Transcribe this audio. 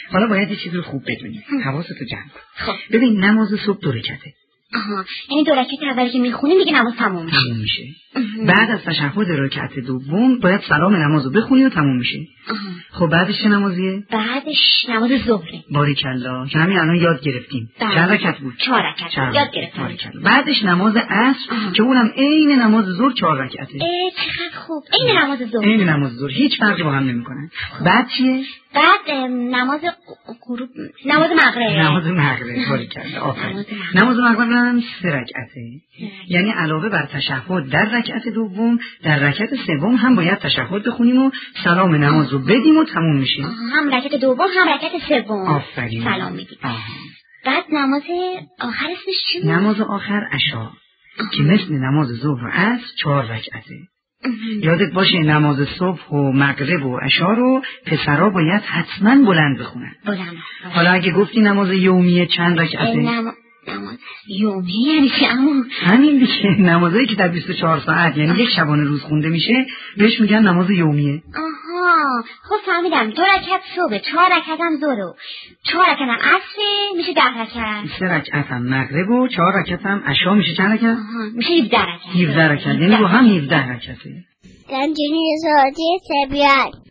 حالا باید یه چیزی رو خوب بدونی. حواستو جمع کن. خب ببین نماز صبح 2 رکعته. یعنی 2 رکعت اولی که میخونیم دیگه نماز تموم میشه. بعد از تشهد رکعت دوم باید سلام نمازو بخونی و تموم میشه. خب بعدش چه نمازیه؟ بعدش نماز ظهره. باریکلا که همین الان یاد گرفتیم. چند رکعت بود؟ 4 رکعت یاد گرفتیم. بعدش نماز عصر که اونم عین نماز ظهر 4 رکعته. چقدر خوب. عین نماز ظهر. عین نماز ظهر هیچ فرقی با هم نمیکنن. بعد چیه؟ بعد نماز غروب، نماز مغرب. نماز مغرب باریکلا. آفرین. نماز مغرب هم 3 رکعته. یعنی علاوه بر تشهد در رکعت دوم، در رکعت سوم هم باید تشهد بخونیم و سلام نماز رو بدیم و تموم میشه. هم رکعت دوم هم رکعت سوم. آفرین. سلام میدیم. بعد نماز آخر اسمش چی بود؟ نماز آخر عشا که مثل نماز ظهر و عصر 4 رکعته. یادت باشه نماز صبح و مغرب و عشا رو پسرا باید حتما بلند بخونن. بلند. حالا اگه گفتی نماز یومیه چند رکعته؟ نماز یومیه یعنی چی عمو؟ همین دیگه، نمازایی که در 24 ساعت یعنی یک شبانه روز خونده میشه بهش میگن نماز یومیه. خب فهمیدم. 2 رکعت صبح، 4 رکعت هم ظهر، 4 رکعت هم عصر، میشه 10 رکعت. 3 رکعت هم مغرب و 4 رکعت هم عشا، میشه چند رکعت؟ میشه 17 رکعت. 17 رکعت یعنی با هم 17 رکعته. گنجینه زادی طبیعت.